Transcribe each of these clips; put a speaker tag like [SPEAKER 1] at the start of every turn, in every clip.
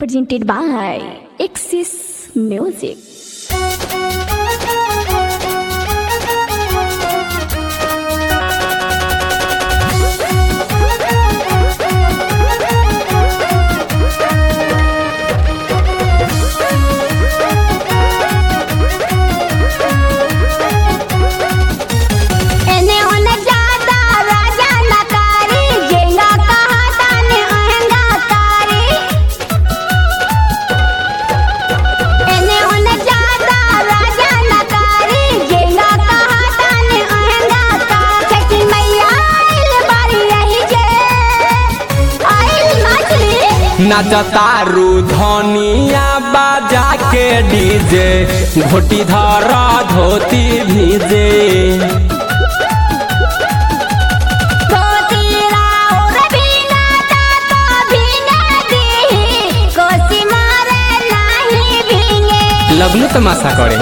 [SPEAKER 1] presented by Axis Music.
[SPEAKER 2] नाचतारू धनिया बाजा के डीजे घोटी धरा धोती भीजे लगलू तमाशा करे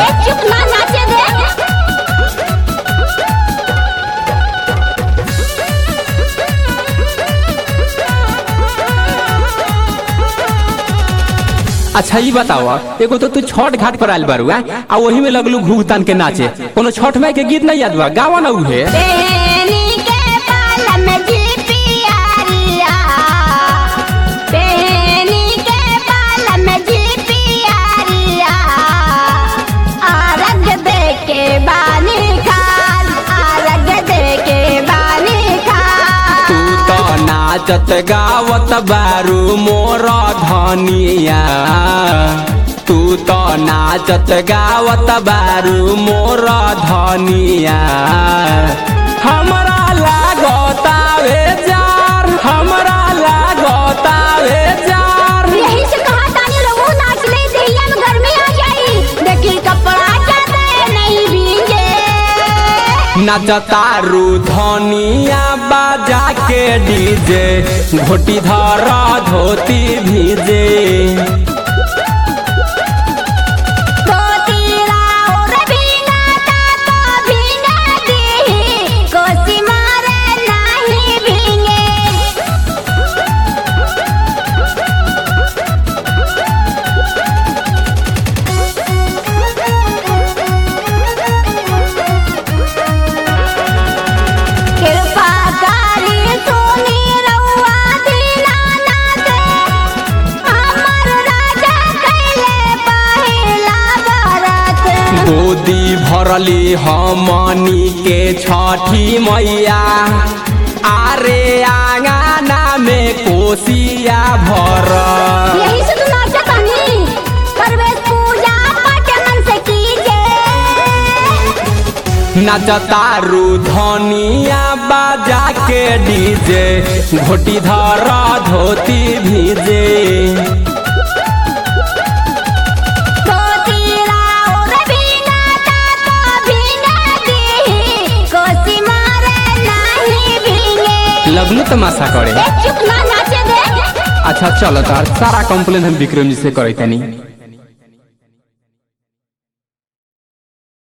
[SPEAKER 2] अच्छा ये बताओ एगो तो तू छठ घाट पर आयल बारू आ वही में लगलू घूघतान के नाचे कोनो छठ माई के गीत नहीं याद बा गावा ना उहे नाचत गावत बारू मोर धनिया तू तो नाचत गावत बारू मोर धनिया हमरा लागतावे जार हमरा लागतावे जार
[SPEAKER 3] यही से कहा तानी रवो नाच ले देहिया में घर में आ जाई देखी कपड़ा चादर नहीं भीगे
[SPEAKER 2] नाचतारू धनिया बाजा के डीजे घोटी धरा धोती भीजे गोदी भरली हमनी के छठी मैया आरे आंगना में कोसिया भर
[SPEAKER 3] यही से तू नाचा तानी परवेश पूजा पाठ मन से कीजे
[SPEAKER 2] नाचतारू धनिया बाजा के डीजे घोटी धरा धोती भीजे लगलू तमाशा करे
[SPEAKER 3] चुप ना नाचे दे।
[SPEAKER 2] अच्छा चलो तार सारा कंप्लेन हम विक्रम जी से करे तनी।